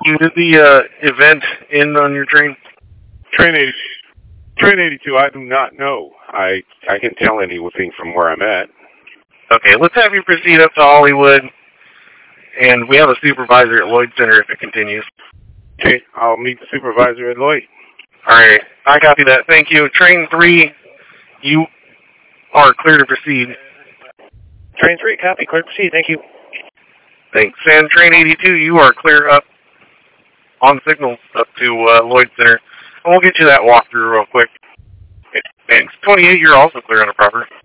Did the event end on your train? Train 82, I do not know. I can tell anything from where I'm at. Okay, let's have you proceed up to Hollywood, and we have a supervisor at Lloyd Center if it continues. Okay, I'll meet the supervisor at Lloyd. Alright, I copy that. Thank you. Train 3, you are clear to proceed. Train 3, copy. Clear to proceed. Thank you. Thanks. And Train 82, you are clear up on signals up to Lloyd Center. And we'll get you that walkthrough real quick. Okay, thanks. 28, you're also clear on a proper.